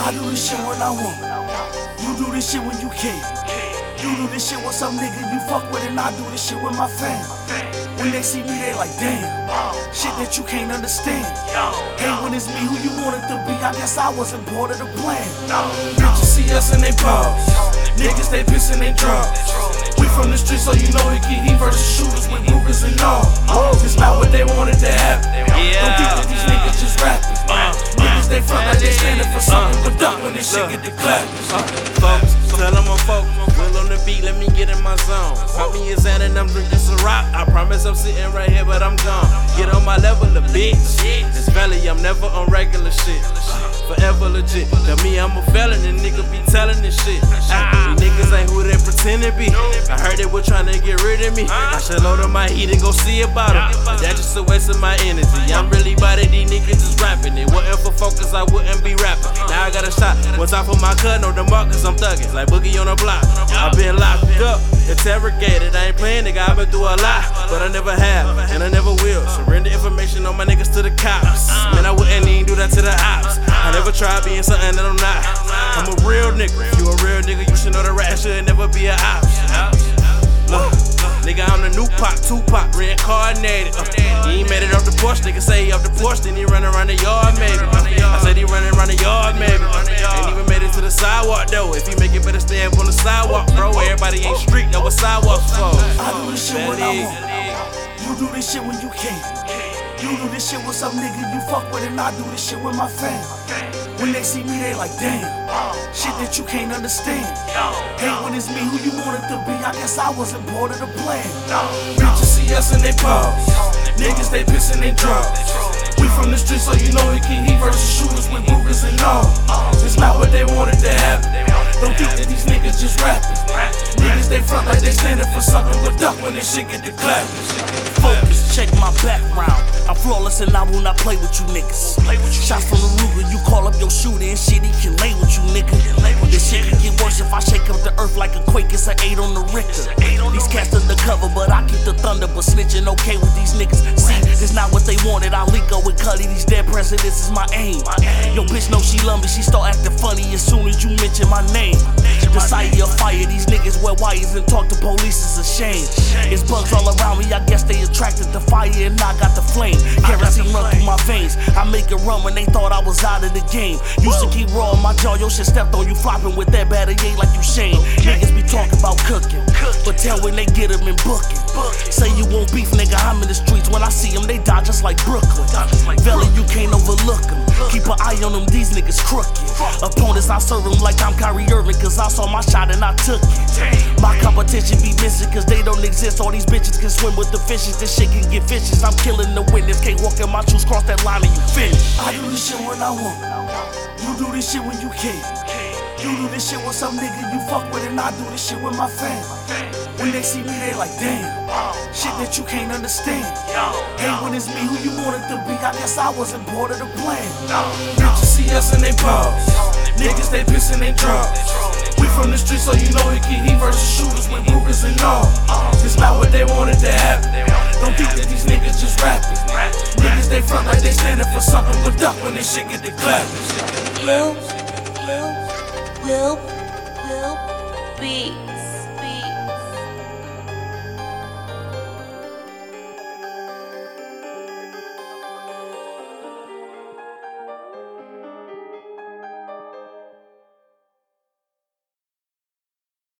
I do this shit when I want. You do this shit when you can. You do this shit with some nigga you fuck with, and I do this shit with my fam. When they see me, they like, damn, shit that you can't understand. Hey, when it's me who you want it to be, I guess I wasn't part of the plan. Bitches see us and they pause. Niggas, they piss and they draw. We from the streets, so you know it get heat versus shooters with Rugers and all. It's not what they wanted to happen. Don't think that these niggas just rapping. Niggas, they front like they standing for something, but duck when this shit get the clap. Folks, tell them I'm focused. Will on the beat, let me get in my zone. Pop me a Xan and I'm drinking some rock. I promise I'm sitting right here, but I'm gone. Get on my level, a bitch. This valley, I'm never on regular shit. Forever legit. Tell me I'm a felon, and nigga be telling this shit. These niggas ain't who they pretend to be. I heard they were trying to get rid of me. I should load up my heat and go see about it. But that's just a waste of my energy. I'm really about it, these niggas just rapping. It wasn't for focus, I wouldn't be rapping. Now I got a shot. One time for my cut, on the mark, cause I'm thuggin'. Like Boogie on the block. I've been locked up, interrogated. I ain't playing, nigga, I've been through a lot. But I never have, and I never will. Surrender information on my niggas to the cops. Man, I wouldn't even do that to the ops. I never tried being something that I'm not. I'm a real nigga. If you a real nigga, you should know the rat should never be an option. Look, nigga, I'm the new Pac, Tupac, reincarnated. He ain't made it off the porch, nigga say he off the porch, then he running around the yard, maybe. I said he running around the yard, maybe. Ain't even made it to the sidewalk, though. If he make it, better stay up on the sidewalk, bro. Everybody ain't street, know what sidewalks for. I do this shit when I want. You do this shit when you can. You do this shit with some nigga you fuck with, and I do this shit with my fam. When they see me, they like, damn, shit that you can't understand. Hey, when it's me who you want it to be, I guess I wasn't part of the plan. Bitches see us and they pause. Niggas, they piss and they draw. We from the streets, so you know it get heat versus shooters with Rugers and all. It's not what they wanted to happen. Don't think that these niggas just rapping. Niggas, they front like they standing for something, but duck when this shit get the clap. Focus, check my background. I'm flawless and I will not play with you niggas. Shots from the Ruger, you call up your shooter and shit, he can lay with you nigga. This shit can get worse if I shake up the earth like a quake, it's an 8 on the Richter. These cats undercover, but I keep the thunder, but snitching okay with these niggas. See, it's not what they wanted, I link up with Cuddy, these dead presidents is my aim. Yo bitch know she love me, she start acting funny as soon as you mention my name. The sight of fire, these niggas wear wires and talk to police is a shame. It's bugs all around me, I guess they attracted to fire and I got the flame. Kerosene run through my veins, I make it run when they thought I was out of the game. Used to keep raw on my jaw, your shit stepped on you flopping with that batter ain't like you Shane. Niggas be talking about cooking, but tell when they get them and booking. Say you won't beef, nigga, I'm in the streets. When I see them, they die just like Brooklyn. Valley, you can't overlook them. Keep an eye on them, these niggas crooked. Opponents, I serve them like I'm Kyrie Irving, cause I saw my shot and I took it. My competition be missing, cause they don't exist. All these bitches can swim with the fishes, this shit can get vicious. I'm killing the witness, can't walk in my shoes, cross that line and you finish. I do this shit when I want. You do this shit when you can. You do this shit with some nigga you fuck with, and I do this shit with my fam. When they see me, they like, damn, shit that you can't understand. Hey, when it's me who you want it to be, I guess I wasn't part of the plan. Bitches see us and they pause. Niggas, they piss and they draw. We from the streets, so you know it get heat versus shooters with Rugers and all. It's not what they wanted to happen. Don't think that these niggas just rapping. Niggas, they front like they standing for something, but duck when this shit get the clap. Will be